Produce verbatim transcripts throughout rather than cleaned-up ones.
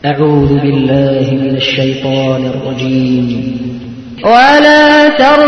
أعوذ بالله من الشيطان الرجيم. ولا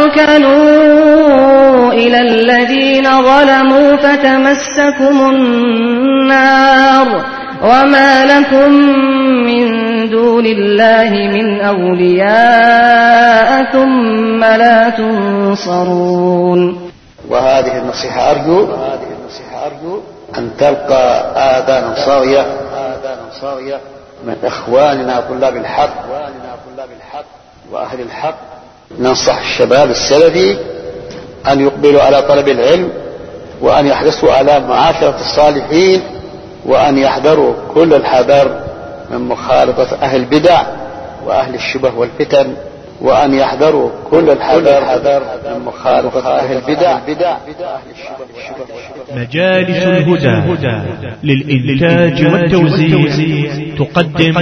تركنوا إلى الذين ظلموا فتمسكم النار وما لكم من دون الله من أولياء ثم لا تنصرون. وهذه النصيحة أرجو أن تلقى آذان صاغية من إخواننا طلاب الحق وأهل الحق. ننصح الشباب السلفي أن يقبلوا على طلب العلم، وأن يحرصوا على معاشرة الصالحين، وأن يحذروا كل الحذر من مخالطة أهل البدع وأهل الشبه والفتن، وأن يحذروا كل الحذر من مخالطة أهل البدع. مجالس الهدى للإنتاج والتوزيع تقدم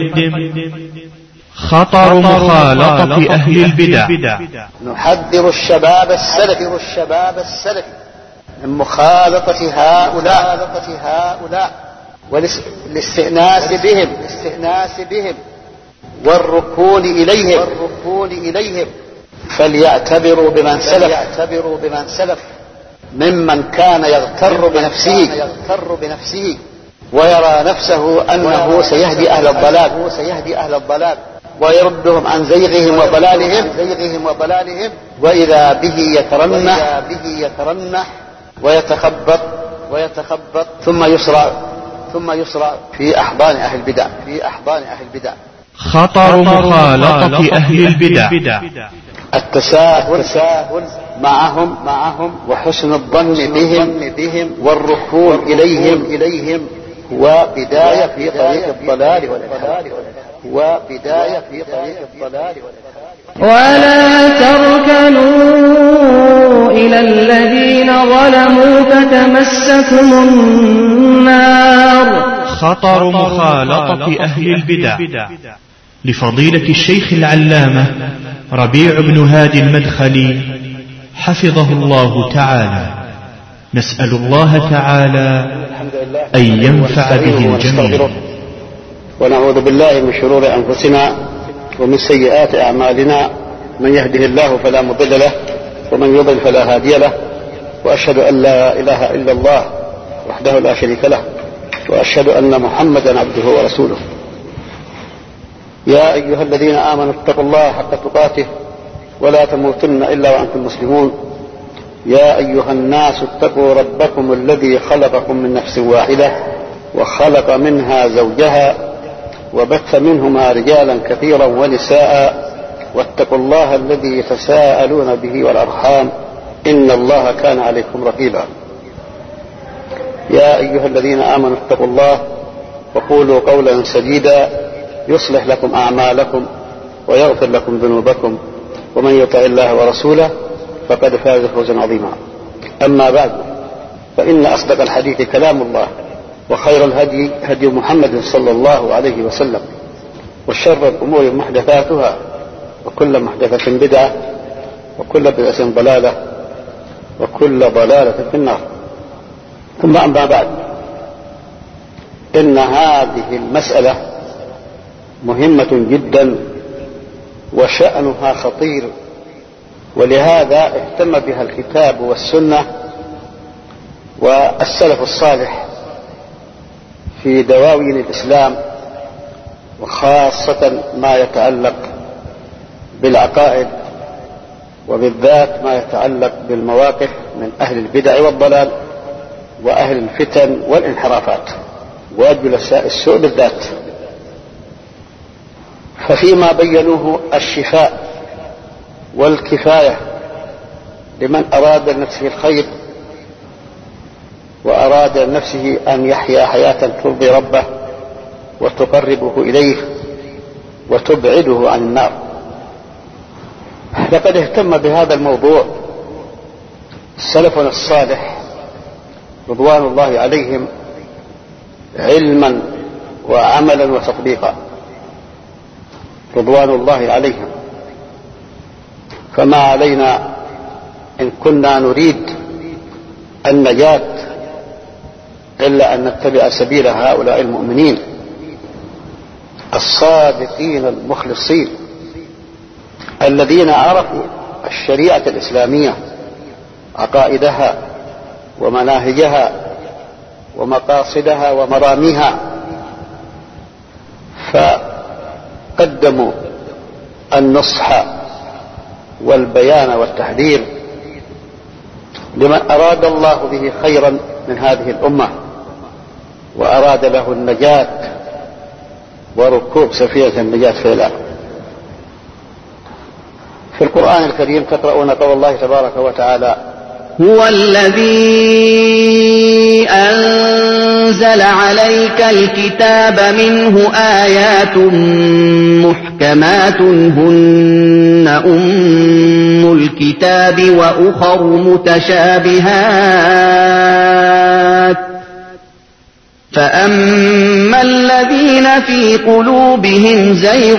خطر مخالطة أهل البدع. نحذر الشباب السلفي من مخالطة هؤلاء والاستئناس بهم والركون إليهم، فليعتبروا بمن سلف ممن كان يغتر بنفسه ويرى نفسه أنه سيهدي أهل الضلال ويردهم عن زيغهم وضلالهم، وإذا به يترنح ويتخبط ثم يسرع في أحضان أهل البدع. خطر مخالطة أهل البدع. التساهل معهم وحسن الظن بهم والركون إليهم هو بداية في طريق الضلال والإرهاب. ولا تركنوا إلى الذين ظلموا فتمسكم النار. خطر مخالطة أهل البدع لفضيلة الشيخ العلامة ربيع بن هادي المدخلي حفظه الله تعالى. نسأل الله تعالى أن ينفع به الجميع. ونعوذ بالله من شرور أنفسنا ومن سيئات أعمالنا، من يهده الله فلا مضل له ومن يضل فلا هادي له، وأشهد أن لا إله إلا الله وحده لا شريك له، وأشهد أن محمدا عبده ورسوله. يا أيها الذين آمنوا اتقوا الله حق تقاته ولا تموتن إلا وأنتم مسلمون. يا أيها الناس اتقوا ربكم الذي خلقكم من نفس واحدة وخلق منها زوجها وبث منهما رجالا كثيرا ونساء، واتقوا الله الذي تساءلون به والأرحام إن الله كان عليكم رقيبا. يا أيها الذين آمنوا اتقوا الله وقولوا قولا سديدا يصلح لكم أعمالكم ويغفر لكم ذنوبكم، ومن يطع الله ورسوله فقد فاز فوزا عظيما. أما بعد، فإن أصدق الحديث كلام الله، وخير الهدي هدي محمد صلى الله عليه وسلم، وشر الأمور محدثاتها، وكل محدثة بدعة، وكل بدعة ضلالة، وكل ضلالة في النار. ثم أما بعد، إن هذه المسألة مهمة جدا وشأنها خطير، ولهذا اهتم بها الكتاب والسنة والسلف الصالح في دواوين الإسلام، وخاصة ما يتعلق بالعقائد، وبالذات ما يتعلق بالمواقف من أهل البدع والضلال وأهل الفتن والانحرافات وجلساء السوء بالذات. ففيما بينوه الشفاء والكفاية لمن أراد لنفسه الخير وأراد لنفسه أن يحيا حياة ترضي ربه وتقربه إليه وتبعده عن النار. لقد اهتم بهذا الموضوع سلفنا الصالح رضوان الله عليهم علما وعملا وتطبيقا رضوان الله عليهم. فما علينا إن كنا نريد النجاة إلا أن نتبع سبيل هؤلاء المؤمنين الصادقين المخلصين الذين عرفوا الشريعة الإسلامية، عقائدها ومناهجها ومقاصدها ومراميها، فقدموا النصح والبيان والتحذير لمن أراد الله به خيرا من هذه الأمة وأراد له النجاة وركوب سفينة النجاة في الأرض. في القرآن الكريم تقرؤون قول الله تبارك وتعالى: هو الذي أنزل عليك الكتاب منه آيات محكمات هن أم الكتاب وأخر متشابهات فأما الذين في قلوبهم زيغ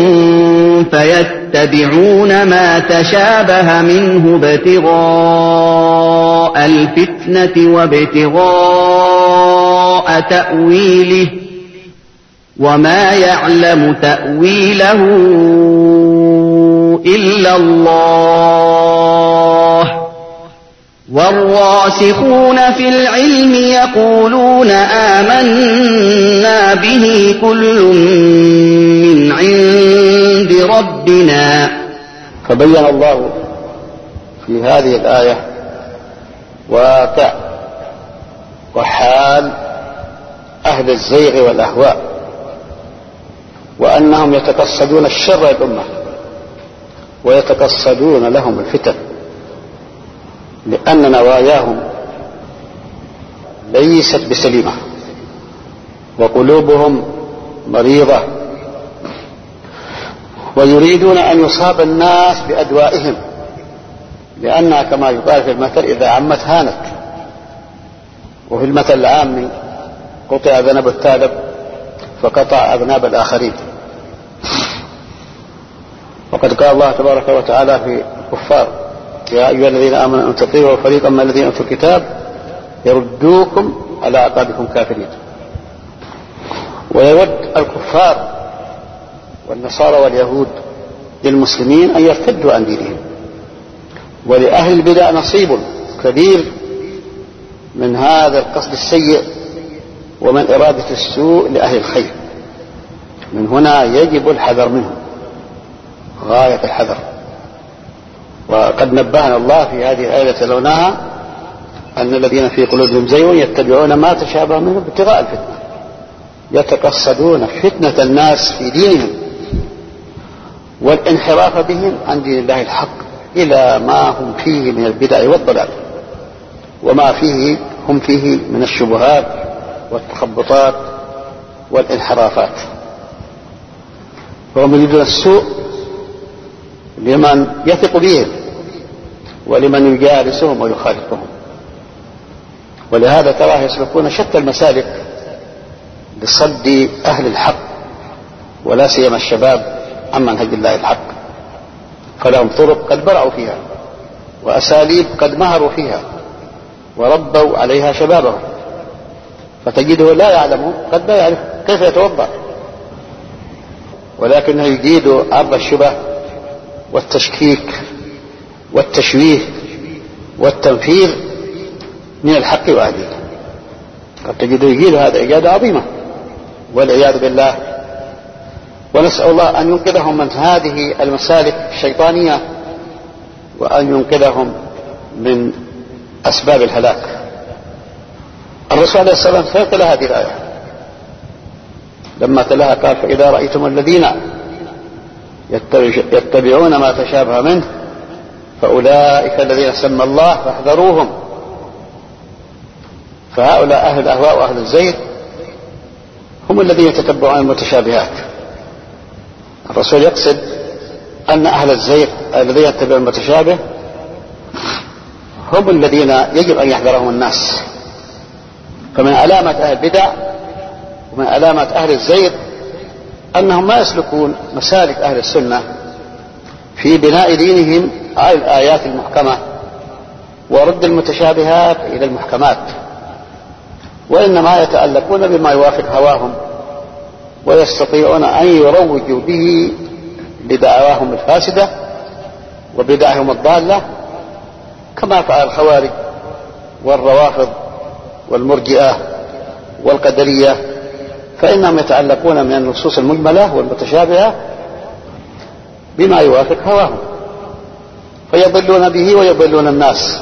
فيتبعون ما تشابه منه ابتغاء الفتنة وابتغاء تأويله وما يعلم تأويله إلا الله والراسخون في العلم يقولون آمنا به كل من عند ربنا. فبين الله في هذه الآية واقع وحال أهل الزيغ والأهواء، وأنهم يتقصدون الشر الأمة ويتقصدون لهم الفتن، لأن نواياهم ليست بسليمة وقلوبهم مريضة، ويريدون أن يصاب الناس بأدوائهم، لأنها كما يقال في المثل إذا عمت هانت، وفي المثل العام قطع ذنب الثعلب فقطع أذناب الآخرين. وقد قال الله تبارك وتعالى في الكفار: يا أيها الذين آمنوا أن تطيعوا فريقا من الذين أوتوا الكتاب يردوكم على أعقابكم كافرين. ويود الكفار والنصارى واليهود للمسلمين أن يرتدوا عن دينهم، ولأهل البدع نصيب كبير من هذا القصد السيء ومن إرادة السوء لأهل الخير. من هنا يجب الحذر منهم غاية الحذر. وقد نبهنا الله في هذه الآية تلوناها أن الذين في قلوبهم زيغ يتبعون ما تشابه منه ابتغاء الفتنة، يتقصدون فتنة الناس في دينهم والانحراف بهم عن دين الله الحق إلى ما هم فيه من البدع والضلال وما فيه هم فيه من الشبهات والتخبطات والانحرافات. وهم يريدون السوء لمن يثق بهم ولمن يجالسهم ويخالفهم، ولهذا تراه يسلكون شتى المسالك لصد أهل الحق ولا سيما الشباب عن منهج الله الحق، فلهم طرق قد برعوا فيها وأساليب قد مهروا فيها وربوا عليها شبابهم، فتجده لا يعلم قد لا يعرف كيف يتوضأ، ولكنه يجيد عرض الشبه والتشكيك والتشويه والتنفير من الحق وأهله. قد تجده يجيد هذا إجادة عظيمة والعياذ بالله. ونسأل الله أن ينقذهم من هذه المسالك الشيطانية وأن ينقذهم من أسباب الهلاك. الرسول عليه الصلاة والسلام تلا هذه الآية لما تلاها قال: فإذا رأيتم الذين يتبعون ما تشابه منه فأولئك الذين سمى الله فاحذروهم. فهؤلاء أهل الأهواء وأهل الزيغ هم الذين يتتبعون المتشابهات. الرسول يقصد أن أهل الزيغ الذين يتبعون المتشابه هم الذين يجب أن يحذرهم الناس. فمن علامة أهل البدع ومن علامة أهل الزيغ أنهم ما يسلكون مسالك أهل السنة في بناء دينهم على الآيات المحكمة ورد المتشابهات إلى المحكمات، وإنما يتألقون بما يوافق هواهم ويستطيعون أن يروجوا به لدعواهم الفاسدة وبدعهم الضالة، كما فعل الخوارج والروافض والمرجئة والقدرية، فإنهم يتعلقون من النصوص المجملة والمتشابهة بما يوافق هواهم فيضلون به ويضلون الناس.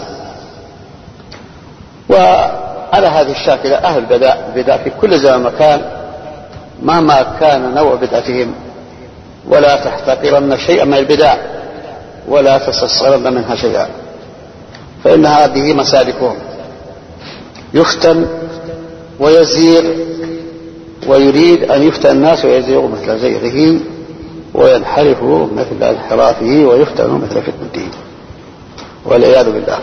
وعلى هذه الشاكلة أهل البدع في كل زمان مكان مهما كان نوع بدعتهم، ولا تحتقرن شيئا من البدع ولا تستصغرن منها شيئا، فإن هذه مسالكهم، يفتن ويزيغ ويريد أن يفتن الناس ويزيغوا مثل زيغه وينحرفوا مثل انحرافه ويفتنوا مثل فتنته والعياذ بالله.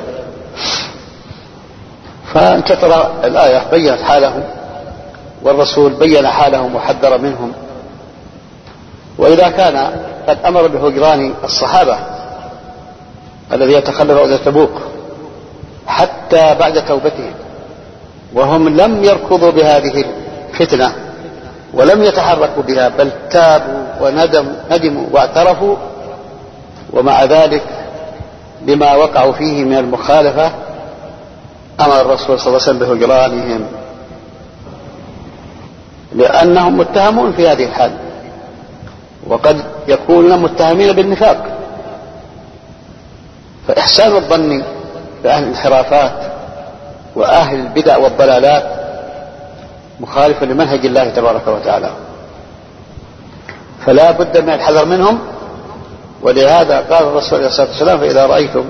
فأنت ترى الآية بيّنت حالهم والرسول بيّن حالهم وحذر منهم، وإذا كان قد أمر بهجران الصحابة الذي يتخلف غزوة تبوك حتى بعد توبتهم وهم لم يركضوا بهذه الفتنة ولم يتحركوا بها، بل تابوا وندموا ندموا واعترفوا، ومع ذلك بما وقعوا فيه من المخالفة أمر الرسول صلى الله عليه وسلم بهجرانهم، لأنهم متهمون في هذه الحال وقد يكونون متهمين بالنفاق. فإحسان الظن بأهل الانحرافات وأهل البدع والضلالات مخالف لمنهج الله تبارك وتعالى، فلا بد من الحذر منهم. ولهذا قال الرسول عليه الصلاة والسلام: فإذا رأيتم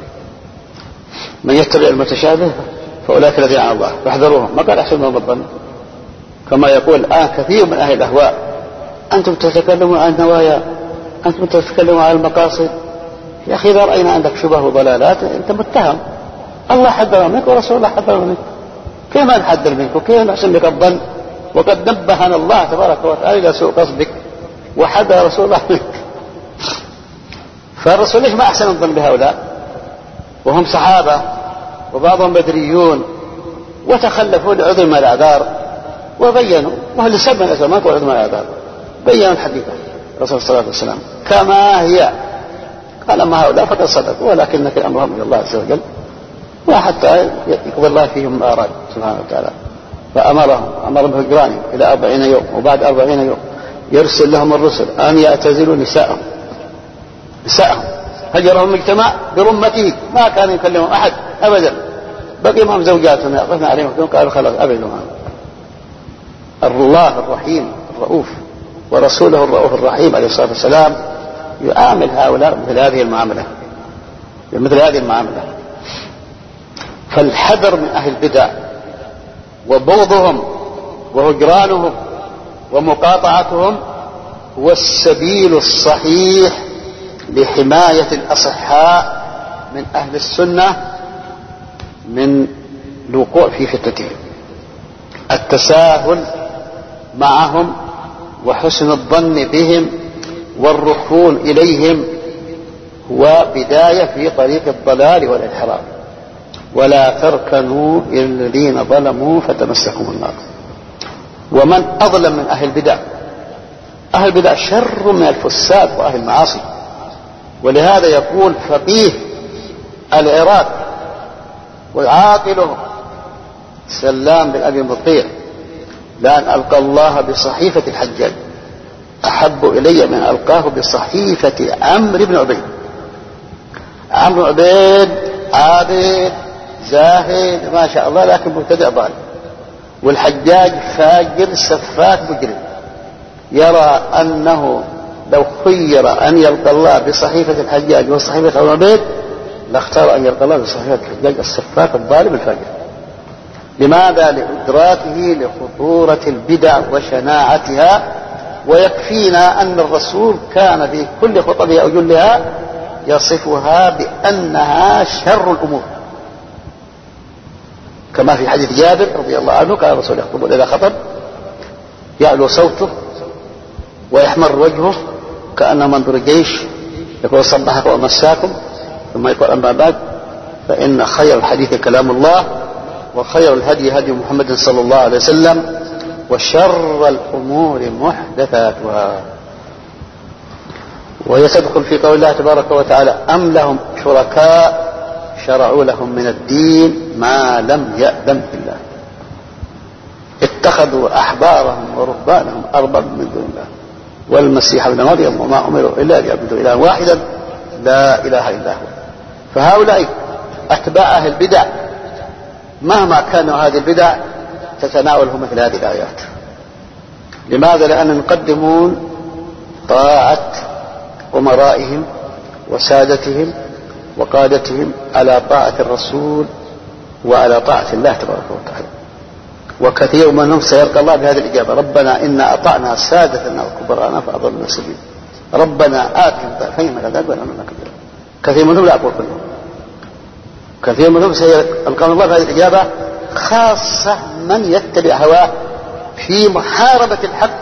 من يتبع المتشابه فأولئك الذين لعنهم الله فاحذروهم. ما قال احسنوا الظن كما يقول الآن كثير من أهل الأهواء: أنتم تتكلمون عن النوايا، أنتم تتكلمون عن المقاصد. يا أخي إذا رأينا عندك شبه وضلالات أنت متهم، الله حذر منك ورسول الله حذر منك، كيف ما نحذر منك وكيف نحسن لك الظن وقد نبهنا الله تبارك وتعالى إلى سوء قصدك وحذر رسول الله منك. فالرسول ليش ما أحسن الظن بهؤلاء وهم صحابة وبعضهم بدريون وتخلفوا لعذر من الأعذار وبينوا، وهو اللي سبب الأزمات والعذر من الأعذار، بينوا الحقيقة رسول الله صلى الله عليه وسلم كما هي. قال: أما هؤلاء فقد صدقوا ولكنك أمرهم إلى الله عز وجل، وحتى يقضي الله فيهم ما أراد سبحانه وتعالى. فأمرهم أمر بهجرانهم إلى أربعين يوم، وبعد أربعين يوم يرسل لهم الرسل أن يعتزلوا نساءهم نساءهم هجرهم اجتماع برمته، ما كان يكلمهم أحد أبدا، بقي معهم زوجاتهم يعطفنا عليهم قالوا خلاص أبدا. الله الرحيم الرؤوف ورسوله الرؤوف الرحيم عليه الصلاة والسلام يعامل هؤلاء مثل هذه المعاملة مثل هذه المعاملة. فالحذر من أهل البدع وبغضهم وهجرانهم ومقاطعتهم هو السبيل الصحيح لحماية الأصحاء من أهل السنة من الوقوع في فتنتهم. التساهل معهم وحسن الظن بهم والركون إليهم هو بداية في طريق الضلال والانحراف. ولا تركنوا إلى الذين ظلموا فتمسكم النار. ومن أظلم من أهل البدع؟ أهل البدع شر من الفساد وأهل المعاصي. ولهذا يقول فقيه العراق وعاقله سلام بن أبي مطيع: لأن ألقى الله بصحيفة الحجاج أحب إلي من ألقاه بصحيفة عمرو بن عبيد. عمرو بن عبيد عابد زاهد ما شاء الله، لكن مبتدع ضال، والحجاج فاجر سفاك مجرم، يرى أنه لو خير أن يلقى الله بصحيفة الحجاج وصحيفة عمرو بن عبيد لاختار أن يلقى الله بصحيفة الحجاج السفاك الظالم الفاجر. لماذا؟ لإدراكه لخطورة البدع وشناعتها. ويكفينا أن الرسول كان في كل خطبه أو جلها يصفها بأنها شر الأمور، كما في حديث جابر رضي الله عنه: كان الرسول يخطب إذا خطب يعلو صوته ويحمر وجهه كأن منظر الجيش، يقول: صبحكم ومساكم، ثم يقول: أما بعد فإن خير الحديث كلام الله، وخير الهدي هدي محمد صلى الله عليه وسلم، وشر الأمور محدثاتها. وهي تدخل في قول الله تبارك وتعالى أم لهم شركاء شرعوا لهم من الدين ما لم يأذن بالله اتخذوا أحبارهم ورهبانهم أربابا من دون الله والمسيح ابن مريم وما أمروا إلا ليعبدوا إلها واحدا لا إله إلا هو. فهؤلاء أتباع أهل البدع مهما كانوا هذه البدع تتناولهم مثل هذه الآيات. لماذا؟ لأن يقدمون طاعة أمرائهم وسادتهم وقادتهم على طاعة الرسول وعلى طاعة الله تبارك وتعالى. وكثير منهم سيلقى الله بهذه الإجابة ربنا إنا أطعنا سادتنا وكبراءنا فأضلنا السبيل ربنا آتهم ضعفين من العذاب ولعنا كبيرا. كثير منهم لا أقول كلهم، كثير منهم سيلقى الله بهذه الإجابة، خاصة من يتبع هواه في محاربة الحق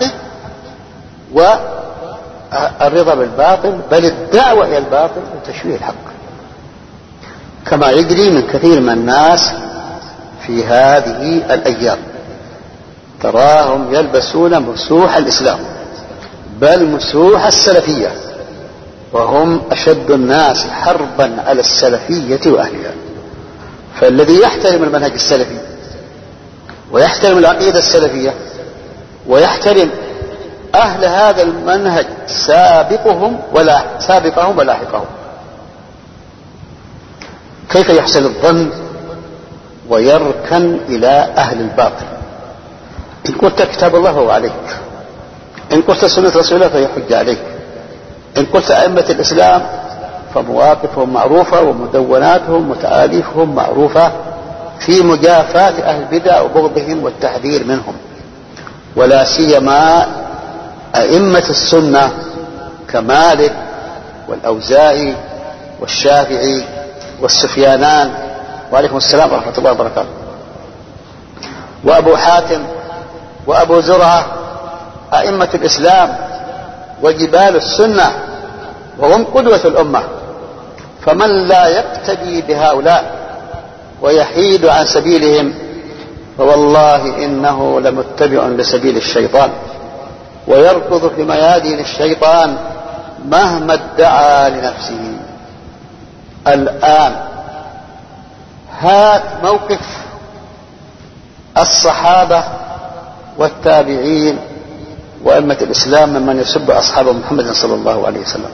والرضا بالباطل بل الدعوة إلى الباطل وتشويه الحق، كما يجري من كثير من الناس في هذه الأيام. تراهم يلبسون مسوح الإسلام بل مسوح السلفية وهم أشد الناس حربا على السلفية وأهلها. فالذي يحترم المنهج السلفي ويحترم العقيدة السلفية ويحترم أهل هذا المنهج سابقهم ولا سابقهم ولاحقهم كيف يحسن الظن ويركن إلى أهل الباطل؟ إن قلت كتاب الله فهو عليك، إن قلت سنة رسول الله فهي حجة عليك، إن قلت أئمة الإسلام فمواقفهم معروفة ومدوناتهم وتآليفهم معروفة في مجافاة أهل البدع وبغضهم والتحذير منهم، ولا سيما أئمة السنة كمالك والأوزاعي والشافعي والسفيانان وعليكم السلام ورحمة الله وبركاته وأبو حاتم وأبو زرعة، أئمة الإسلام وجبال السنة وهم قدوة الأمة. فمن لا يقتدي بهؤلاء ويحيد عن سبيلهم فوالله إنه لمتبع لسبيل الشيطان ويركض في ميادين الشيطان مهما ادعى لنفسه. الآن هات موقف الصحابة والتابعين وأئمة الإسلام ممن يسب أصحاب محمد صلى الله عليه وسلم.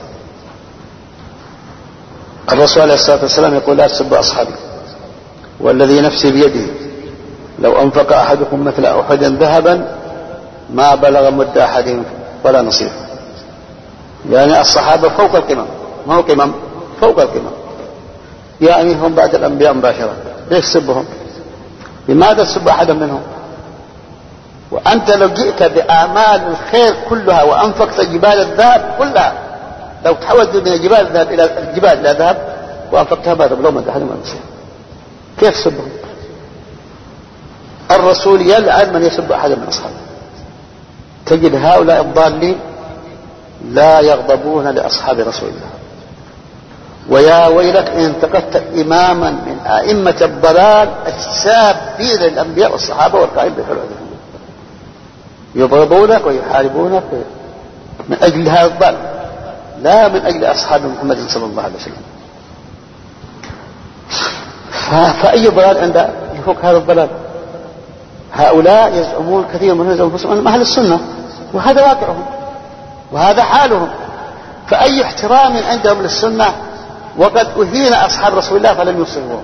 الرسول عليه الصلاة والسلام يقول لا تسبوا أصحابي والذي نفسي بيده لو أنفق أحدكم مثل أحد ذهبا ما بلغ مد أحدهم ولا نصيف. يعني الصحابة فوق القمم، ما هو قمم، فوق القمم، يعني هم بعد الأنبياء مباشرة. ليش تسبهم؟ لماذا تسب أحدا منهم؟ وأنت لو جئت بأعمال الخير كلها وأنفقت جبال الذهب كلها، لو تحولت من جبال الذهب إلى الجبال إلى ذهب وأنفقتها ما تبلغ مد أحد ولا نصيف، كيف تسبهم؟ الرسول يلعن من يسب أحدا من أصحابه. تجد هؤلاء الضالين لا يغضبون لأصحاب رسول الله. ويا ويلك إن انتقدت إماما من أئمة الضلال السابين للأنبياء والصحابة والقائمين بحلوة يضربونك ويحاربونك من أجل هذا الضلال لا من أجل أصحاب محمد صلى الله عليه وسلم. فأي ضلال عند يفوق هذا الضلال؟ هؤلاء يزعمون كثير من يزعمون أنهم أهل السنة وهذا واقعهم وهذا حالهم. فأي احترام عندهم للسنة وقد أهين أصحاب رسول الله فلم يصروا.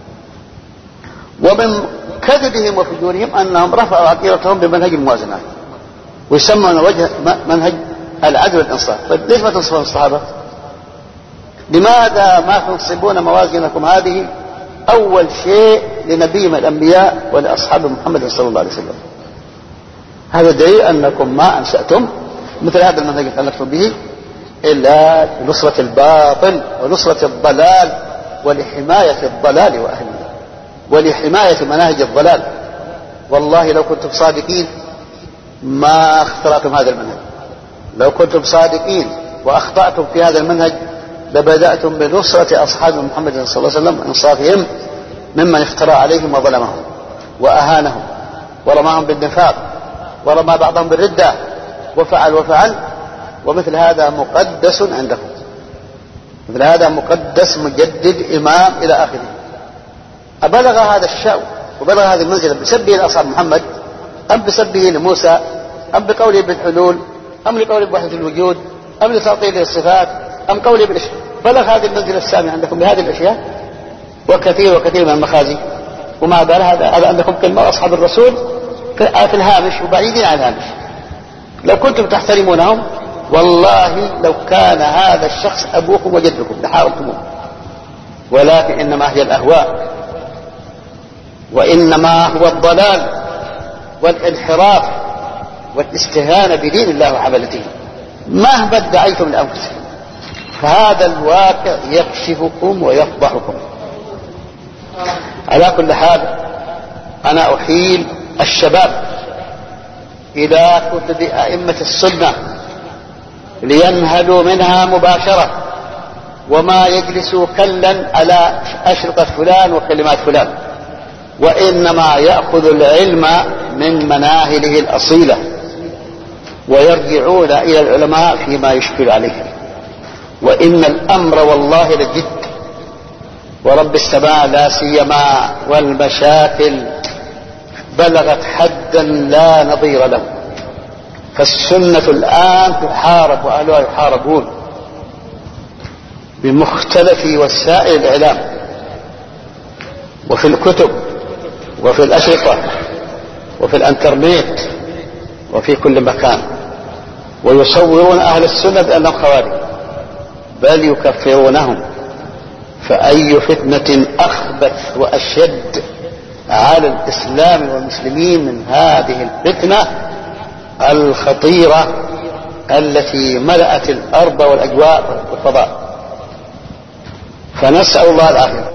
ومن كذبهم وفجورهم أنهم رفعوا عقيدتهم بمنهج الموازنات ويسمون وجه منهج العدل والإنصاف. طيب ليش ما تنصفون الصحابة؟ لماذا ما تنصبون موازنكم هذه أول شيء لنبي من الأنبياء ولأصحاب محمد صلى الله عليه وسلم؟ هذا دليل أنكم ما أنشأتم مثل هذا المنهج الذي نكتب به إلا لنصرة الباطل ونصرة الضلال ولحماية الضلال وأهله ولحماية مناهج الضلال. والله لو كنتم صادقين ما اخترعتم هذا المنهج. لو كنتم صادقين وأخطأتم في هذا المنهج لبدأتم بنصرة أصحاب محمد صلى الله عليه وسلم وإنصافهم ممن افترى عليهم وظلمهم وأهانهم ورماهم بالنفاق ورمى بعضهم بالردة وفعل وفعل، ومثل هذا مقدس عندكم، مثل هذا مقدس مجدد إمام إلى آخره. أبلغ هذا الشأو وبلغ هذه المنزلة بسبه لأصحاب محمد، أم بسبه لموسى، أم بقوله بالحلول، أم لقوله بوحدة الوجود، أم لتعطيله الصفات، أم قوله بالإشراك؟ بلغ هذه المنزلة السامية عندكم بهذه الأشياء وكثير وكثير من المخازي. ومع ذلك هذا هذا عندكم كلمة أصحاب الرسول في الهامش وبعيدين عن الهامش. لو كنتم تحترمونهم والله لو كان هذا الشخص أبوكم وجدكم لحاولتموه، ولكن إنما هي الأهواء، وإنما هو الضلال والانحراف والاستهانة بدين الله وحملته مهما ادعيتم لأنفسكم. فهذا الواقع يكشفكم ويفضحكم. على كل حال أنا أحيل الشباب إلى كتب أئمة السنة لينهلوا منها مباشرة، وما يجلسوا كلا على أشرطة فلان وكلمات فلان، وإنما يأخذ العلم من مناهله الأصيلة ويرجعون إلى العلماء فيما يشكل عليهم. وإن الأمر والله لجد ورب السماء لا سيما، والمشاكل بلغت حدا لا نظير له. فالسنة الآن تحارب وأهلها يحاربون بمختلف وسائل الإعلام وفي الكتب وفي الأشرطة وفي الانترنت وفي كل مكان، ويصورون أهل السنة بأنهم خوارج بل يكفرونهم. فأي فتنة أخبث وأشد على الإسلام والمسلمين من هذه الفتنة الخطيرة التي ملأت الأرض والأجواء والفضاء. فنسأل الله العافية.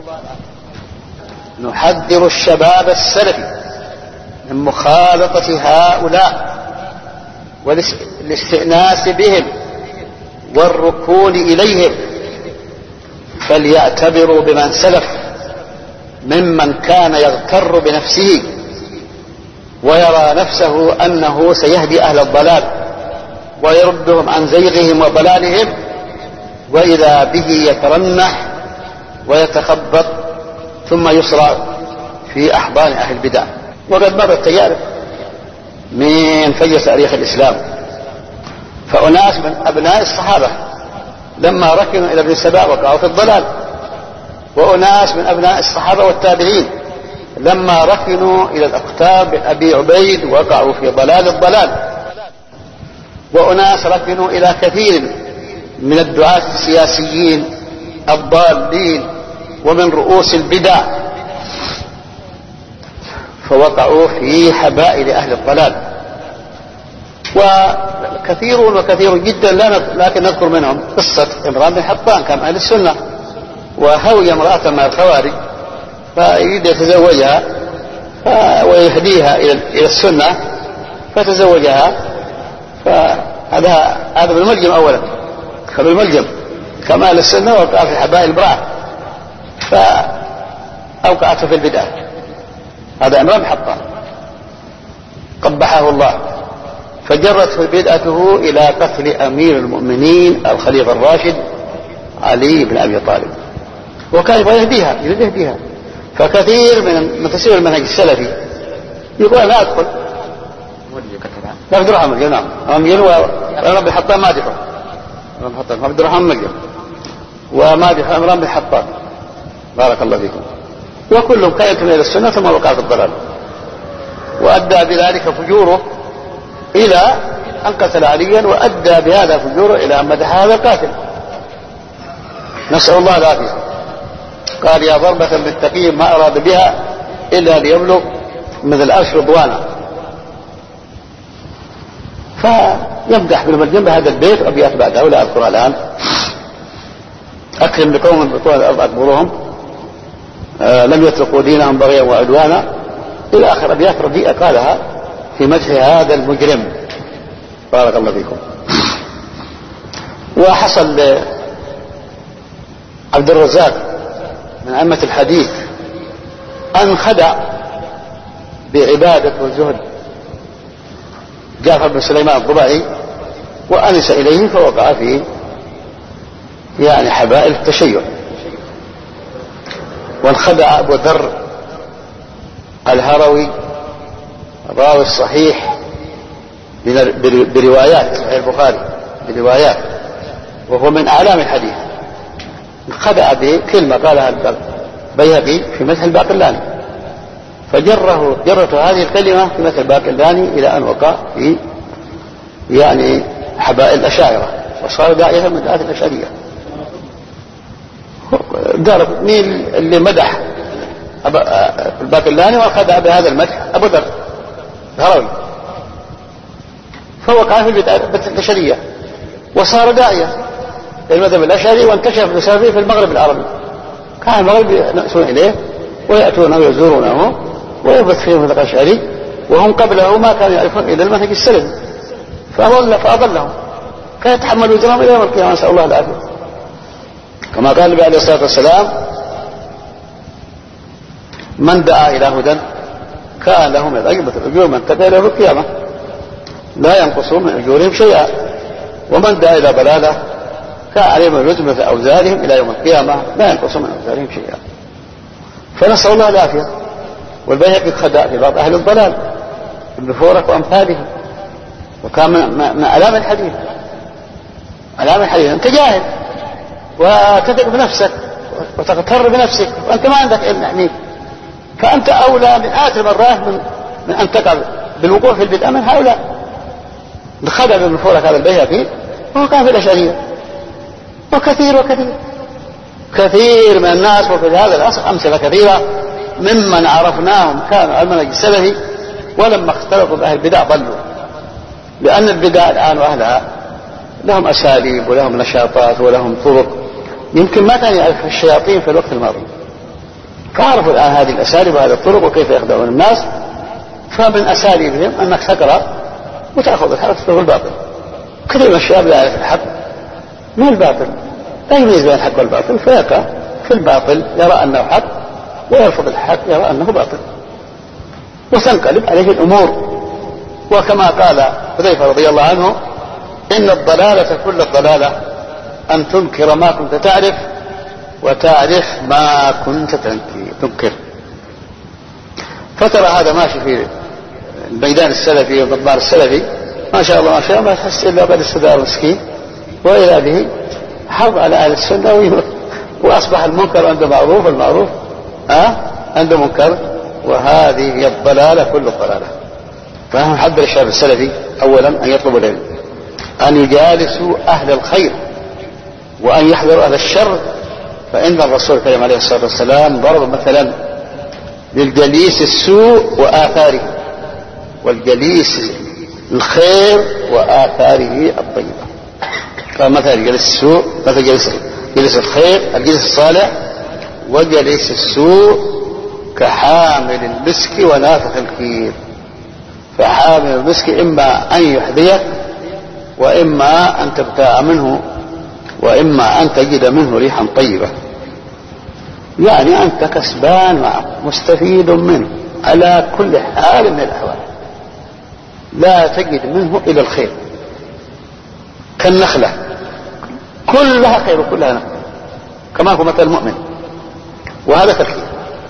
نحذر الشباب السلفي من مخالطة هؤلاء والاستئناس بهم والركون إليهم، فليعتبروا بمن سلف ممن كان يغتر بنفسه ويرى نفسه أنه سيهدي أهل الضلال ويردهم عن زيغهم وضلالهم، وإذا به يترنح ويتخبط ثم يصرع في أحضان أهل البدع. وقد مرت تجارب من فجر تاريخ الإسلام، فأناس من أبناء الصحابة لما ركنوا إلى ابن سبأ وقعوا في الضلال، وأناس من أبناء الصحابة والتابعين لما ركنوا إلى الأقطاب بن أبي عبيد وقعوا في ضلال الضلال، وأناس ركنوا إلى كثير من الدعاة السياسيين الضالين ومن رؤوس البدع فوقعوا في حبائل أهل الضلال. وكثيرون وكثير جدا لكن نذكر منهم قصة عمران بن حطان، كان أهل السنة وهوي امرأة مع الخوارج فيريد يتزوجها ويهديها إلى السنة فتزوجها. فهذا هذا بالملجم أولا، بالملجم كما أهل السنة وقع في حبائل امرأة فأوقعته في البدعة. هذا عمران بن حطان قبحه الله، فجرته بدعته إلى قتل أمير المؤمنين الخليفة الراشد علي بن أبي طالب، وكان يهديها يهديها. فكثير من متسير المنهج السلفي يقول أنا أدخل لا عبد الرحمن ملجم، نعم أمير وعمران بن حطان ما دخل، عبد الرحمن ملجم وما دخل عمران بن حطان، بارك الله فيكم. وكلهم كان يتم إلى السنة ثم وقع في الضلال، وأدى بذلك فجوره إلى أن قتل عليا، وأدى بهذا فجوره إلى أن مدح هذا القاتل، نسأل الله العافية. قال يا ضربة بالتقييم ما أراد بها إلا ليبلغ مثل الأرش رضوانا. فيمدح بالملجم بهذا البيت أبيات بعده ولا أذكرها الآن. أكرم بقوم بطول الأرض أكبرهم آه لم يتركوا دينهم بغيا وعدوانا إلى آخر أبيات رديئة قالها في مدح هذا المجرم، بارك الله فيكم. وحصل عبد الرزاق من أئمة الحديث أن خدع بعبادة والزهد جعفر بن سليمان الضبعي وأنس إليه فوقع في يعني حبائل التشيع. وانخدع أبو ذر الهروي الراوي الصحيح بروايات صحيح البخاري بروايات، وهو من أعلام الحديث، انخدع بكلمة قالها البيهقي في مدح الباقلاني، فجره جرته هذه الكلمة في مدح الباقلاني إلى أن وقع في يعني حبائل الأشاعرة وصار داعية من دعاة الأشعرية. دار مين اللي مدح الباقلاني وخدع بهذا المدح؟ أبو ذر الهروي، فوقع في بدعة الأشعرية وصار داعية للمذهب الأشعري وانتشر بسببه في المغرب العربي. كان المغرب يأتون إليه ويأتونه ويزورونه ويبث فيهم الأشعري، وهم قبله ما كانوا يعرفون إلى المنهج السلفي، فأضل فأضلهم فيتحملوا جرام إلى يوم القيامة، نسأل الله العافية. كما قال النبي عليه الصلاة والسلام: من دعا إلى هدى كان له من عقبة الأجور من تبع له القيامة لا ينقصون من أجورهم شيئا، ومن دعا إلى ضلالة كان عليهم الوزر مثل أوزارهم إلى يوم القيامة لا ينقصون من أوزارهم شيئا. فنسأل الله العافية. والبيهقي خدع في بعض أهل الضلال ابن فورك وأمثاله، وكان من أعلام الحديث علام الحديث. أنت جاهل وتثق بنفسك وتغتر بنفسك وأنت ما عندك علم يحميك، فأنت أولى من آت المرات من, من أن تقع بالوقوع في البدعة من هؤلاء. خدع ابن فورك هذا البيهقي وهو كان في الأشعرية، وكثير وكثير كثير من الناس وفي هذا العصر أمثلة كثيرة ممن عرفناهم كانوا على المنهج السلفي، ولما اختلطوا بأهل البدع ضلوا، لأن البدع الآن وأهلها لهم أساليب ولهم نشاطات ولهم طرق يمكن ما كان يعرف الشياطين في الوقت الماضي، فعرفوا الآن هذه الأساليب وهذه الطرق وكيف يخدعون الناس. فمن أساليبهم أنك تقرأ وتأخذ الحق وتأخذ الباطل. كثير من الشباب لا يعرف الحق من الباطل، لا يميز بين الحق والباطل، فيقع في الباطل يرى أنه حق ويرفض الحق يرى أنه باطل، وتنقلب عليه الأمور. وكما قال حذيفة رضي الله عنه: إن الضلالة كل الضلالة أن تنكر ما كنت تعرف وتعرف ما كنت تنكر. فترى هذا ماشي في الميدان السلفي والمضمار السلفي ما شاء الله ما شاء الله، ما تحس إلا بل استدار مسكين، وإلى به حرب على أهل السنة، وأصبح المنكر عنده معروف والمعروف أه؟ عنده منكر. وهذه هي الضلالة كل الضلالة. فهم حد الشاب السلفي أولا أن يطلبوا العلم، أن يجالسوا أهل الخير، وأن يحذروا أهل الشر. فإن الرسول الكريم عليه الصلاة والسلام ضرب مثلا للجليس السوء وآثاره، والجليس الخير وآثاره الطيبة. فمثل جليس السوء مثل جليس جليس الخير الجليس الصالح، وجليس السوء كحامل المسك ونافخ الكير. فحامل المسك إما أن يحذيك وإما أن تبتاع منه وإما أن تجد منه ريحا طيبة، يعني أنت كسبان معه مستفيد منه على كل حال من الأحوال، لا تجد منه إلى الخير. كالنخلة كلها خير وكلها نخل، كما هو مثل المؤمن. وهذا تركيب،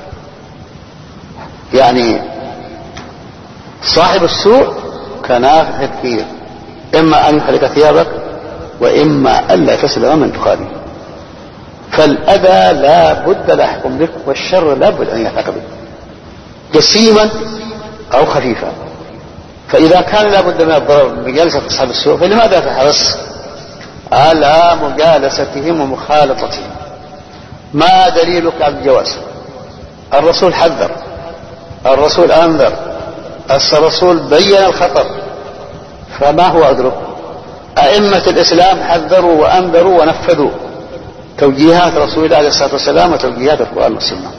يعني صاحب السوء كنافخ الكير، إما أن يحرق ثيابك وإما ألا تسلم من تخالي. فالأذى لا بد لا يحكم بك، والشر لا بد أن يلحق بك، جسيما أو خفيفا. فإذا كان لا بد من الضرر بمجالسة أصحاب السوء، فلماذا تحرص على مجالستهم ومخالطتهم؟ ما دليلك على الجواز؟ الرسول حذر، الرسول أنذر، الرسول بين الخطر، فما هو أدرك؟ أئمة الإسلام حذروا وأنذروا ونفذوا توجيهات رسول الله عليه الصلاة والسلام وتوجيهات القرآن والسنة.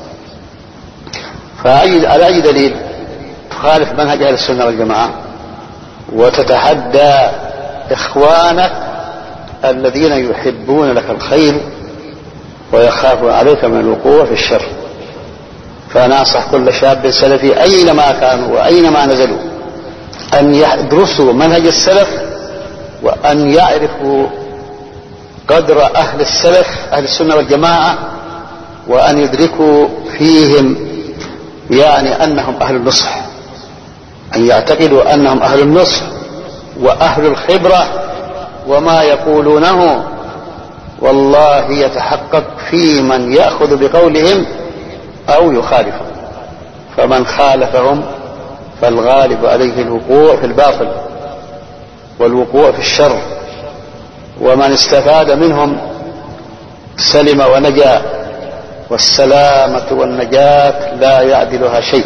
فعلى أي دليل تخالف منهج أهل السنة والجماعة وتتحدى إخوانك الذين يحبون لك الخير ويخافون عليك من الوقوع في الشر؟ فناصح كل شاب سلفي أينما كانوا وأينما نزلوا أن يدرسوا منهج السلف وأن يعرفوا قدر أهل السلف أهل السنة والجماعة، وأن يدركوا فيهم يعني أنهم أهل النصح، أن يعتقدوا أنهم أهل النصح وأهل الخبرة، وما يقولونه والله يتحقق في من يأخذ بقولهم أو يخالفهم، فمن خالفهم فالغالب عليه الوقوع في الباطل والوقوع في الشر، ومن استفاد منهم سلم ونجا، والسلامة والنجاة لا يعدلها شيء.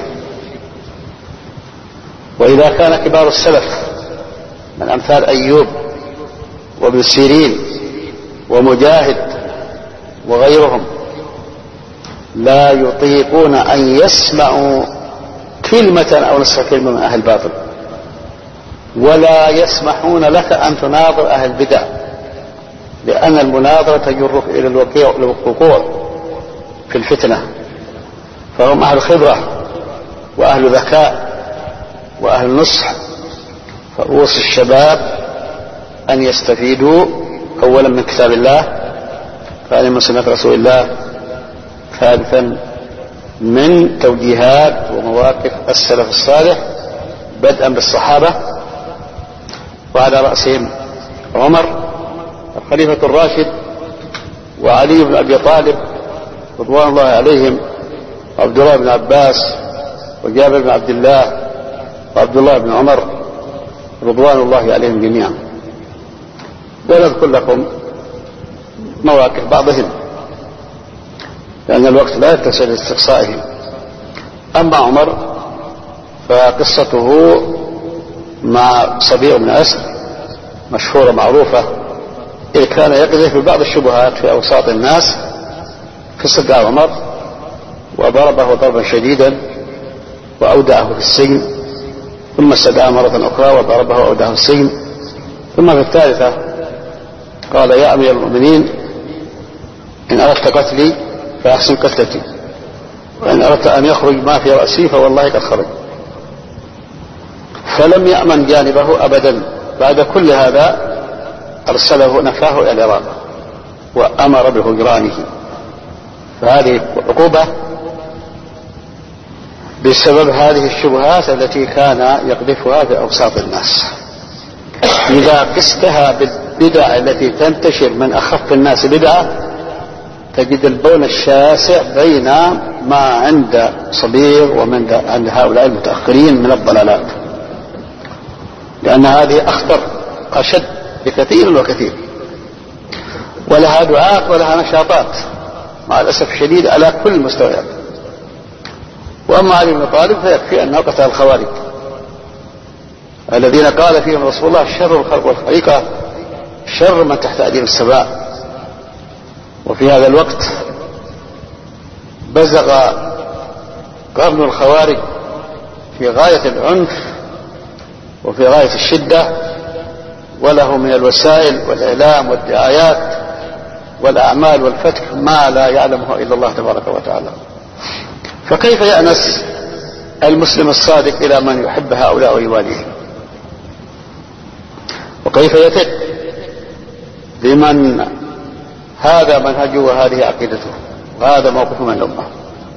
وإذا كان كبار السلف من أمثال أيوب وابن سيرين ومجاهد وغيرهم لا يطيقون أن يسمعوا كلمة أو نصف كلمة من أهل الباطل، ولا يسمحون لك أن تناظر أهل البدع، لأن المناظرة تجرك إلى الوقوع في الفتنة. فهم أهل خبرة وأهل ذكاء وأهل نصح، فأوصي الشباب أن يستفيدوا أولا من كتاب الله، ثانيا من سنة رسول الله، ثالثا من توجيهات ومواقف السلف الصالح بدءا بالصحابة وعلى رأسهم عمر الخليفة الراشد وعلي بن أبي طالب رضوان الله عليهم، وعبد الله بن عباس وجابر بن عبد الله وعبد الله بن عمر رضوان الله عليهم جميعا. ونذكر لكم مواقف بعضهم لأن الوقت لا يتسع لاستقصائهم. أما عمر فقصته مع صبيغ بن أسد مشهورة معروفة، إذ كان يقذف ببعض الشبهات في أوساط الناس، فصدع عمر وضربه ضربا شديدا وأودعه في السجن، ثم استدعاه مرة أخرى وضربه وأودعه في السجن، ثم في الثالثة قال: يا أمير المؤمنين، إن أردت قتلي فأحسن قتلتي، وإن أردت أن يخرج ما في رأسي فوالله قد خرج. فلم يأمن جانبه أبدا. بعد كل هذا أرسله نفاه إلى العراق وأمر بهجرانه. فهذه عقوبة بسبب هذه الشبهات التي كان يقذفها في أوساط الناس. إذا قستها بالبدع التي تنتشر من أخف الناس بدعة تجد البون الشاسع بين ما عند صبيغ ومن عند هؤلاء المتأخرين من الضلالات، لأن هذه أخطر أشد بكثير وكثير، ولها دعاة ولها نشاطات مع الأسف الشديد على كل المستويات. وأما علي بن طالب فيكفي أنه قتل الخوارج الذين قال فيهم رسول الله: شر الخلق والخليقة شر من تحت أديم السماء. وفي هذا الوقت بزغ قرن الخوارج في غاية العنف وفي غاية الشدة، وله من الوسائل والإعلام والدعايات والأعمال والفتك ما لا يعلمه إلا الله تبارك وتعالى. فكيف يأنس المسلم الصادق إلى من يحب هؤلاء ويواليهم؟ وكيف يثق لمن هذا منهجه وهذه عقيدته وهذا موقف من الأمة؟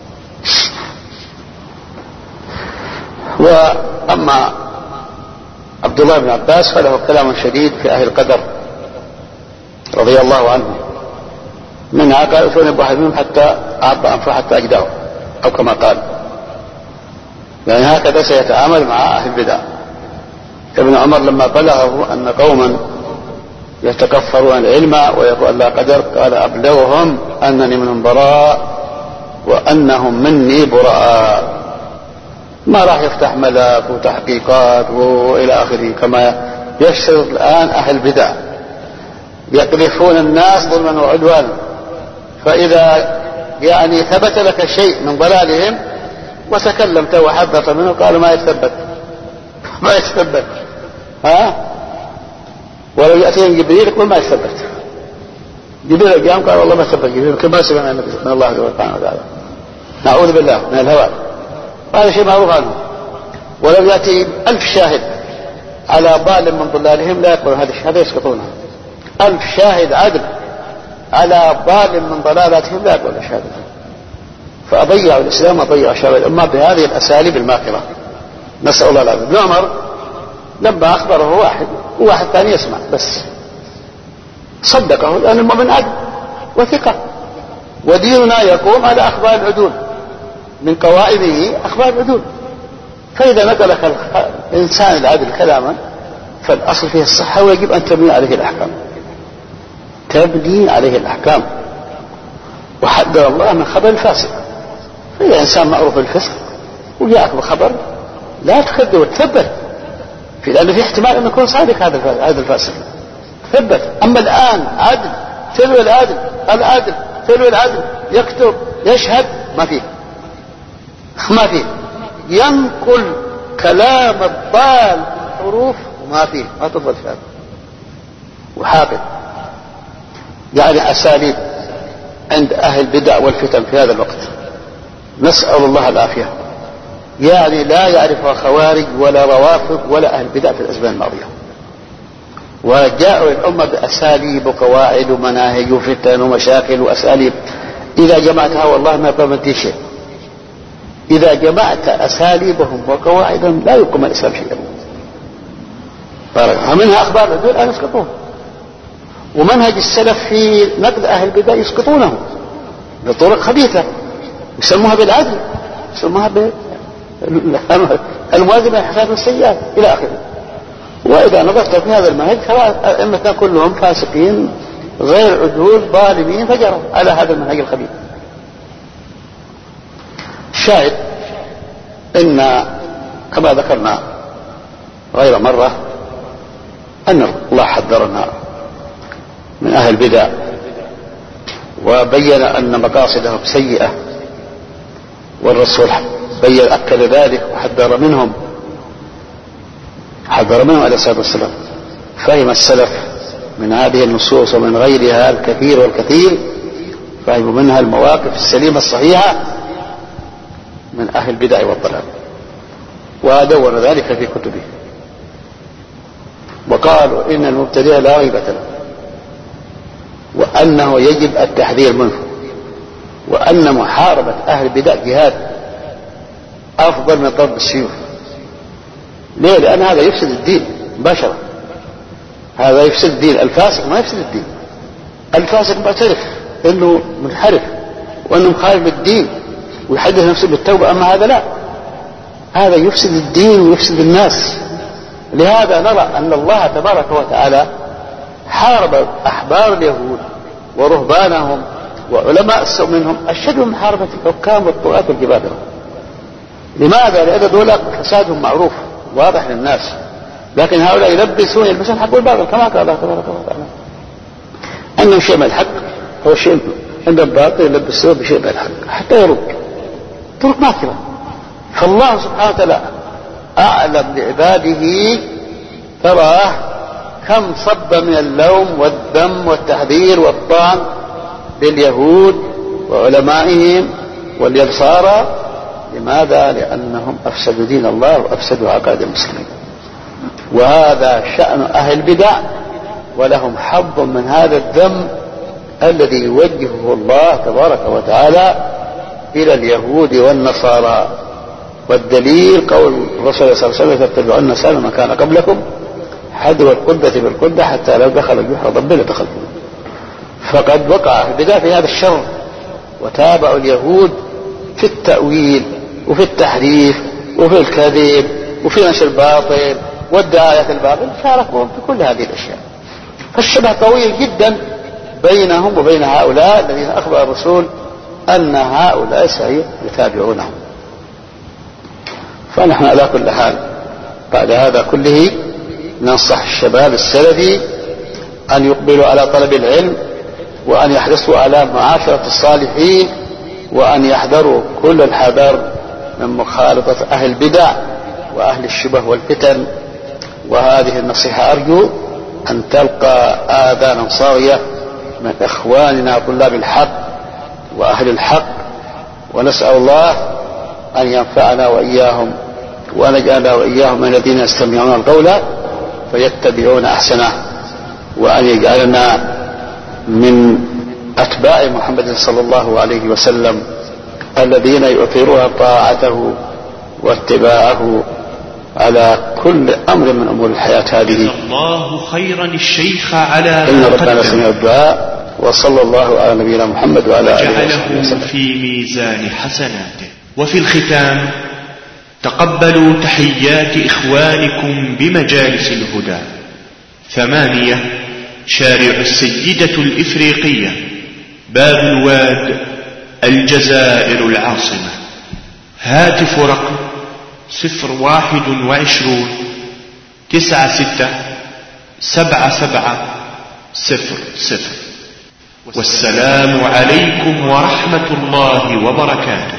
وأما عبد الله بن عباس فله كلام شديد في أهل القدر رضي الله عنه، منها قال: أتوني أبو حزم حتى أعطى أنفه حتى أجدعه، أو كما قال، يعني هكذا سيتعامل مع أهل البدع. ابن عمر لما بلغه أن قوما يتكفرون العلم ويقول لا قدر، قال: أبلغهم أنني منهم براء وأنهم مني براء. ما راح يفتح ملف وتحقيقات وإلى آخره كما يشترط الآن أهل البدع، يقذفون الناس ظلما وعدوانا. فإذا يعني ثبت لك شيء من ضلالهم وتكلمت وحذرت منه قالوا ما يتثبت ما يتثبت ها ولو يأتيهم جبريل يقول ما يتثبت. جبريل قام قال والله ما يتثبت جبريل كما سمعنا من الله سبحانه وتعالى، نعوذ بالله من الهوى. هذا شيء معروف عنه. ولو يأتي ألف شاهد على ضال من ضلالهم لا يقبلون هذه الشهادة يسقطونها. ألف شاهد عدل على ضال من ضلالاتهم لا يقبلون الشهادة. فأضيعوا الإسلام وأضيعوا شباب الأمة بهذه الأساليب الماكرة. نسأل الله العافية. ابن عمر لما أخبره واحد وواحد ثاني يسمع بس صدقه، لأن المؤمن عدل وثقة، وديننا يقوم على أخبار العدول، من قوائمه أخبار العدول. فإذا نقل الإنسان العدل كلاما فالأصل فيه الصحة، ويجب أن تبني عليه الأحكام، تبني عليه الأحكام. وحذر الله من خبر الفاسق. فإذا إنسان معروف بالفسق وجاءك بخبر لا تكذب وتثبت، في لأنه في احتمال أن يكون صادق هذا الفاسق، ثبت. أما الآن عدل تلو العدل العدل تلو العدل، يكتب يشهد ما فيه ما فيه، ينقل كلام الضال بالحروف ما فيه، ما تضبط فيه. وحاقد يعني أساليب عند أهل البدع والفتن في هذا الوقت، نسأل الله العافية، يعني لا يعرفها خوارج ولا روافض ولا أهل البدع في الأزمان الماضية. وجاءوا الأمة بأساليب وقواعد ومناهج وفتن ومشاكل وأساليب، إذا جمعتها والله ما قامت شيء. إذا جمعت أساليبهم وقواعدهم لا يقوم الإسلام شيئا. ومنها أخبار العدول أن يسقطون، ومنهج السلف في نقد أهل البدع يسقطونه بطرق خبيثة، يسموها بالعدل، يسموها بالموازنة الحسنات والسيئات إلى آخره. وإذا نظرت في هذا المنهج فأئمتنا كلهم فاسقين غير عدول ظالمين فجروا على هذا المنهج الخبيث. الشاهد إن كما ذكرنا غير مرة أن الله حذرنا من أهل البدع وبين أن مقاصدهم سيئة، والرسول بين أكد ذلك وحذر منهم حذر منهم عليه الصلاة والسلام. فهم السلف من هذه النصوص ومن غيرها الكثير والكثير، فهموا منها المواقف السليمة الصحيحة من أهل البدع والضلال، ودون ذلك في كتبه. وقالوا إن المبتدع لا ريبة له، وأنه يجب التحذير منه، وأن محاربة أهل البدع جهاد أفضل من ضرب السيوف. ليه؟ لأن هذا يفسد الدين مباشرة، هذا يفسد الدين. الفاسق ما يفسد الدين، الفاسق معترف أنه منحرف وأنه مخالف للدين ويحدث نفسه بالتوبة، أما هذا لا، هذا يفسد الدين ويفسد الناس. لهذا نرى أن الله تبارك وتعالى حارب أحبار اليهود ورهبانهم وعلماء السوء منهم أشد من محاربة الحكام والطغاة والجبابرة. لماذا؟ لأن دول فسادهم معروف واضح للناس، لكن هؤلاء يلبسون يلبسون الحق والباطل كما قال الله تبارك وتعالى. أنه شيء من الحق هو شيء عند الباطل يلبسوه بشيء من الحق حتى يرد طرق ماكرة. فالله سبحانه وتعالى أعلم لعباده، تراه كم صب من اللوم والذم والتحذير والطعن لليهود وعلمائهم واليسارى. لماذا؟ لأنهم أفسدوا دين الله وأفسدوا عقائد المسلمين، وهذا شأن أهل البدع، ولهم حظ من هذا الذم الذي يوجهه الله تبارك وتعالى إلى اليهود والنصارى. والدليل قول الرسول صلى الله عليه وسلم: تتبعون سنن من كان قبلكم حذو القدة بالقدة حتى لو دخل الجحر ضب لدخلتم. فقد وقع البدع في هذا الشر، وتابعوا اليهود في التأويل وفي التحريف وفي الكذب وفي نشر الباطل والدعاية الباطل، شاركوهم في كل هذه الأشياء. فالشبه طويل جدا بينهم وبين هؤلاء الذين أخبر الرسول أن هؤلاء سيتابعونهم. فنحن على كل حال بعد هذا كله ننصح الشباب السلفي أن يقبلوا على طلب العلم، وأن يحرصوا على معاشرة الصالحين، وأن يحذروا كل الحذر من مخالطة أهل البدع وأهل الشبه والفتن. وهذه النصيحة أرجو أن تلقى آذانا صاغية من إخواننا طلاب الحق وأهل الحق، ونسأل الله أن ينفعنا وإياهم وأن يجعلنا وإياهم من الذين يستمعون القول فيتبعون أحسنه، وأن يجعلنا من أتباع محمد صلى الله عليه وسلم الذين يؤثرون طاعته واتباعه على كل أمر من أمور الحياة هذه. الله خيرا الشيخ على إن ربنا سميع الدعاء، وصلى الله على نبينا محمد وعلى آله وصحبه وسلم في ميزان حسناته. وفي الختام تقبلوا تحيات إخوانكم بمجالس الهدى. ثمانية، شارع السيدة الإفريقية، باب الواد، الجزائر العاصمة. هاتف رقم صفر واحد وعشرون تسعة ستة سبعة سبعة صفر صفر. والسلام عليكم ورحمة الله وبركاته.